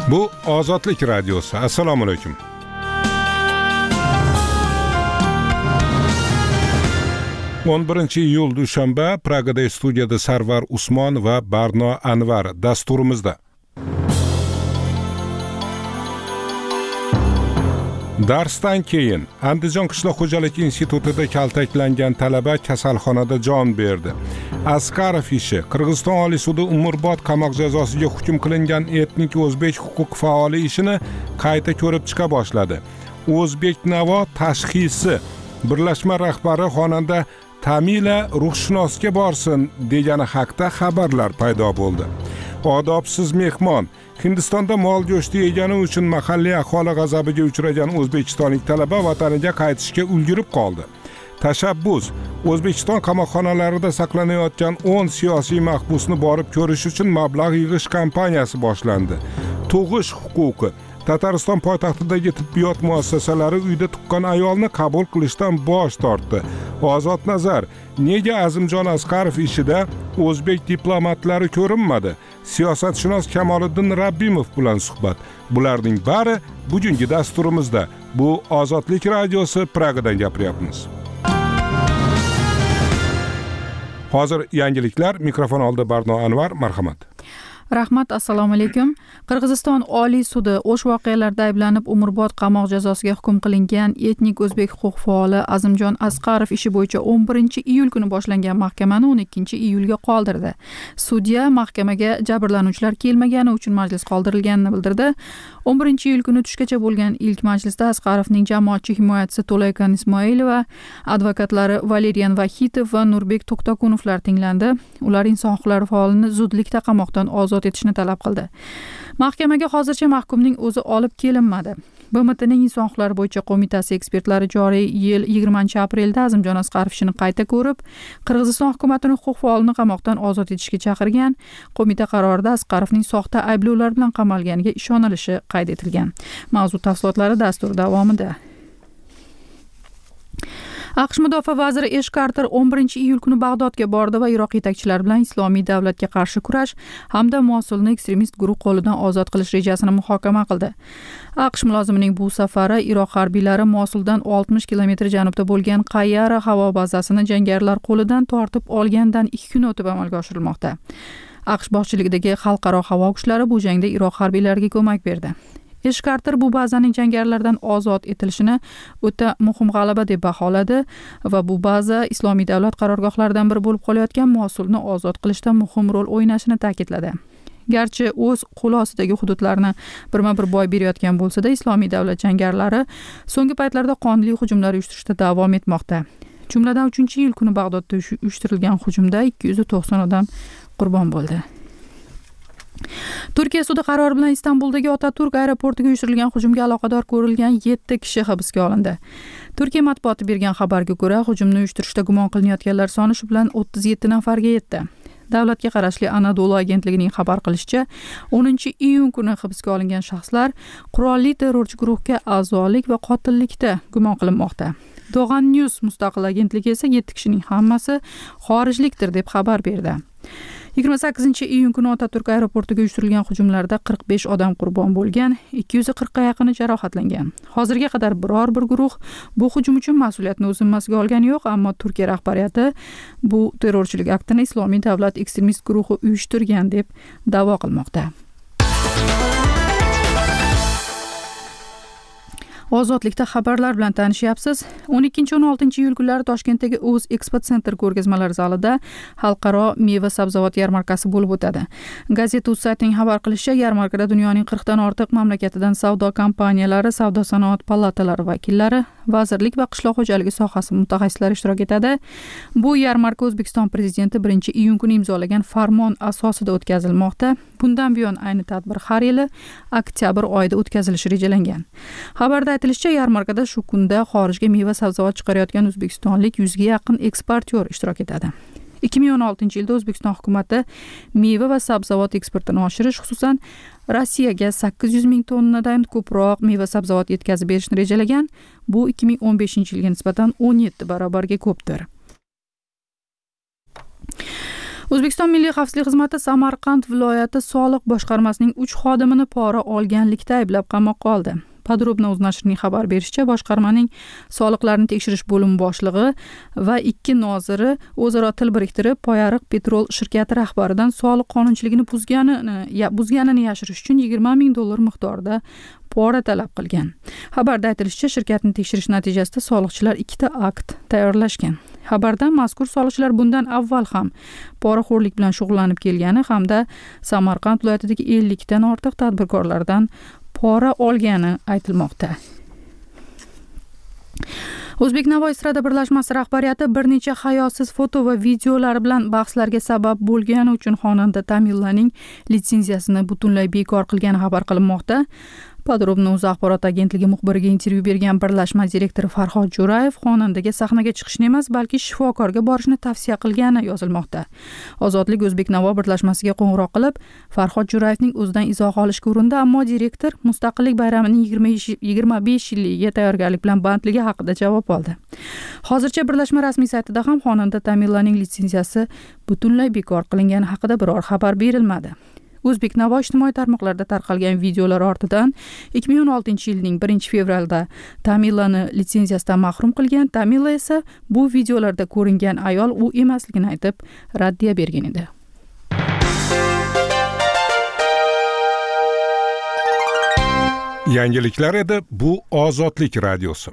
Bu Ozodlik radiosi. Assalomu alaykum. iyul dushanba Pragada studiyada Sarvar Usmon va Barno Anvar dasturimizda. Darsdan keyin Andijon qishloq xo'jaligi institutida kaltaklangan talaba kasalxonada jon berdi. Asqarov ishi Qirg'iziston Oliy sudi umrbod qamoq jazosiga hukm qilingan etnik o'zbek huquq faoli ishini qayta ko'rib chiqa boshladi. O'zbeknavo tashxisi birlashma rahbari xonanda Tamila ruhshunosga borsin degani haqida xabarlar paydo bo'ldi. Odobsiz mehmon Hindistonda mol go'shti yegani uchun mahalliy aholi g'azabiga uchragan o'zbekistonlik talaba vataniga qaytishga ulgurib qoldi. Tashabbus O'zbekiston qamoqxonalarida saqlanayotgan 10 siyosiy mahbusni borib ko'rish uchun mablag' yig'ish kampaniyasi boshlandi. Tug'ish huquqi Tatariston poytaxtidagi tibbiyot muassasalari uyda tuqqan ayolni qabul qilishdan bosh tortdi. Ozod nazar, nega Azimjon Asqarov ishida o'zbek diplomatlari ko'rinmadi? Siyosatshunos Kamoliddin Rabbimov bilan suhbat. Bularning bari bugungi dasturimizda. Bu Ozodlik radiosi, Pragadan gapiryapmiz. Hozir yangiliklar, mikrofon oldi Barno Anvar, marhamat. Rahmat, assalomu alaykum. Qirg'iziston Oliy sudi o'sh voqealarda ayblanib umrbod qamoq jazosiga hukm qilingan etnik o'zbek huquq faoli Azimjon Asqarov ishi bo'yicha 11-iyul kuni boshlangan mahkamani 12-iyulga qoldirdi. Sudya mahkamaga jabrlanuvchilar kelmagani uchun majlis qoldirilganini bildirdi. 11-iyul kuni tushgacha bo'lgan ilk majlisda Asqarovning jamoatchi himoyachisi To'laykan Ismoilova, advokatlari Valerian Vahitov va Nurbek To'xtakunovlar tinglandi. Ular inson huquqlari faolini zudlikda qamoqdan ozod etishni talab qildi. Mahkamaga hozircha mahkumning o'zi olib kelinmadi. BMTning inson huquqlari bo'yicha qo'mitasi ekspertlari joriy yil 20-aprelda Azimjon Asqarov ishini qayta ko'rib, Qirg'iziston hukumatini huquq faolini qamoqdan ozod etishga chaqirgan. Qo'mita qarorida Asqarovning soxta ayblovlar bilan qamalganiga ishonilishi qayd etilgan. Mavzu tafsilotlari dastur davomida. AQSh mudofaa vaziri Esh Karter 11-iyul kuni Bag'dodga bordi va Iroq yetakchilari bilan Islomiy davlatga qarshi kurash hamda Mosulni ekstremist guruh qo'lidan ozod qilish rejasini muhokama qildi. AQSh mulozimining bu safari Iroq harbiylari Mosuldan 60 kilometr janubda bo'lgan Qayyara havo bazasini jangarilar qo'lidan tortib olgandan 2 kun o'tib amalga oshirilmoqda. AQSh boshchiligidagi xalqaro havo kuchlari bu jangda Iroq harbiylariga ko'mak berdi. Esh Karter bu bazaning jangarilardan ozod etilishini o'ta muhim g'alaba deb baholadi va bu baza Islomiy davlat qarorgohlaridan biri bo'lib qolayotgan Mosulni ozod qilishda muhim rol o'ynashini ta'kidladi. Garchi o'z qo'l ostidagi hududlarni birma-bir boy berayotgan bo'lsa-da, Islomiy davlat jangarilari so'nggi paytlarda qonli hujumlar uyushtirishda davom etmoqda. Jumladan 3-iyul kuni Bag'dodda uyushtirilgan hujumda 290 odam qurbon bo'ldi. Turkiya sudi qarori bilan Istanbuldagi Otaturk aeroportiga uyushtirilgan hujumga aloqador ko'rilgan 7 kishi hibsga olindi. Turkiya matbuoti bergan xabarga ko'ra, hujumni uyushtirishda gumon qilinayotganlar soni shu bilan 37 nafarga yetdi. Davlatga qarashli Anadolu agentligining xabar qilishicha, 10-iyun kuni hibsga olingan shaxslar qurolli terrorchi guruhga a'zolik va qotillikda gumon qilinmoqda. Doğan News mustaqil agentligi esa 7 kishining hammasi xorijlikdir deb xabar berdi. 28-iyun kuni Otaturk aeroportiga uyushtirilgan hujumlarda 45 odam qurbon bo'lgan, 240 ga yaqini jarohatlangan. Hozirga qadar biror bir guruh bu hujum uchun mas'uliyatni o'z zimmasiga olgani yo'q, ammo Turkiya rahbariyati bu terrorchilik aktini Islomiy davlat ekstremist guruhi uyushtirgan deb da'vo qilmoqda. Ozodlikda xabarlar bilan tanishyapsiz. 12-16-iyul kunlari Toshkentdagi O'z Expo Center ko'rgazmalar zalida xalqaro meva-sabzavot yarmarkasi bo'lib o'tadi. Gazeta.uz saytining xabar qilishicha, yarmarkada dunyoning 40 dan ortiq mamlakatidan savdo kompaniyalari, savdo-sanoat palatalari vakillari, vazirlik va qishloq xo'jaligi sohasi mutaxassislari ishtirok etadi. Bu yarmarka O'zbekiston prezidenti 1-iyun kuni imzolagan farmon asosida o'tkazilmoqda. Bundan buyon ayni tadbir har yili oktyabr oyida o'tkazilishi rejalangan. Xabarda aytilishicha, yarmarkada shu kunda xorijga meva-sabzavot chiqarayotgan o'zbekistonlik 100 ga yaqin eksportyor ishtirok etadi. 2016-yilda O'zbekiston hukumatı meva va sabzavot eksportini oshirish, xususan Rossiyaga 800 ming tonnadan ko'proq meva-sabzavot yetkazib berishni rejalagan. Bu 2015-yilga nisbatan 17 barobarga ko'pdir. O'zbekiston Milliy xavfsizlik xizmati Samarqand viloyati soliq boshqarmasining 3 xodimini pora olganlikda ayblab qamoqqa oldi. Podrobno o'z nashrining xabar berishicha, boshqarmaning soliqlarni tekshirish bo'limi boshlig'i va 2 noziri o'zaro til biriktirib, Poyariq Petrol shirkati rahbaridan soliq qonunchiligini buzganini yashirish uchun $20,000 miqdorida pora talab qilgan. Xabarda aytilishicha, shirkatni tekshirish natijasida soliqchilar 2 akt tayyorlashgan. Xabarda mazkur soliqchilar bundan avval ham poraxo'rlik bilan shug'ullanib kelgani hamda Samarqand viloyatidagi 50 dan ortiq tadbirkorlardan pora olgani aytilmoqda. O'zbek-Navo estrada birlashmasi rahbariyati bir necha hayosiz foto va videolari bilan bahslarga sabab bo'lgani uchun xonanda Tamillaning litsenziyasini butunlay bekor qilgani xabar qilinmoqda. Podrobno o'z axborot agentligi muxbiriga intervyu bergan birlashma direktori Farhod Jo'rayev xonandaga sahnaga chiqishni emas, balki shifokorga borishni tavsiya qilgani yozilmoqda. Ozodlik O'zbek-Navo birlashmasiga qo'ng'iroq qilib, Farhod Jo'rayevning o'zidan izoh olishga urindi, ammo direktor Mustaqillik bayramining 25 yilligiga tayyorgarlik bilan bandligi haqida javob oldi. Hozircha birlashma rasmiy saytida ham xonanda Tamillaning litsenziyasi butunlay bekor qilingani haqida biror xabar berilmadi. O'zbek-Navo ijtimoiy tarmoqlarda tarqalgan videolar ortidan 2016-yilning 1-fevralda Tamillani litsenziyasidan mahrum qilgan. Tamilla esa bu videolarda ko'ringan ayol u emasligini aytib, raddiya bergan edi. Yangiliklar edi, bu Ozodlik radiosi.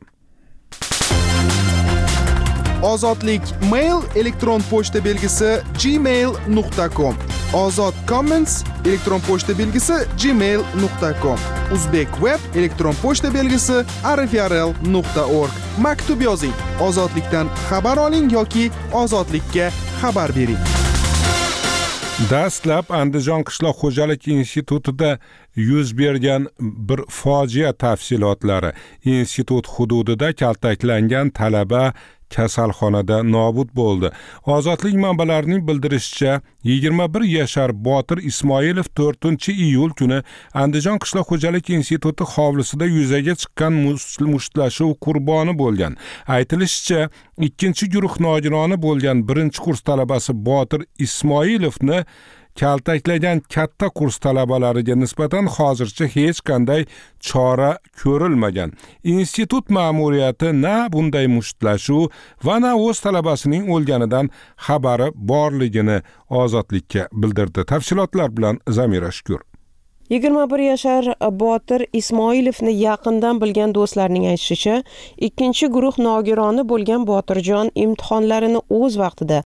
Ozodlik mail elektron pochta belgisi gmail.com. Ozod Comments elektron pochta belgisi gmail.com. Uzbek web elektron pochta belgisi arifrl.org. Maktub yozing, ozodlikdan xabar oling yoki ozodlikka xabar bering. Dastlab Andijon qishloq xo'jalik institutida yuz bergan bir fojia tafsilotlari. Institut hududida kaltaklangan talaba kasalxonada nobud bo'ldi. Ozodlik manbalarining bildirishicha, 21 yashar Botir Ismoilov 4-iyul kuni Andijon qishloq xo'jalik instituti hovlisida yuzaga chiqqan mushtlashuv qurboni bo'lgan. Aytilishicha, 2-guruh nogironi bo'lgan 1-kurs talabasi Botir Ismoilovni kaltaklagan katta kurs talabalariga nisbatan hozircha hech qanday chora ko'rilmagan. Institut ma'muriyati na bunday mushtlashuv va na o'z talabasining o'lganidan xabari borligini Ozodlikka bildirdi. Tafsilotlar bilan Zamira Shukur. 21 yashar Botir Ismoilovni yaqindan bilgan do'stlarning aytishicha, 2-guruh nogironi bo'lgan Botirjon imtihonlarini o'z vaqtida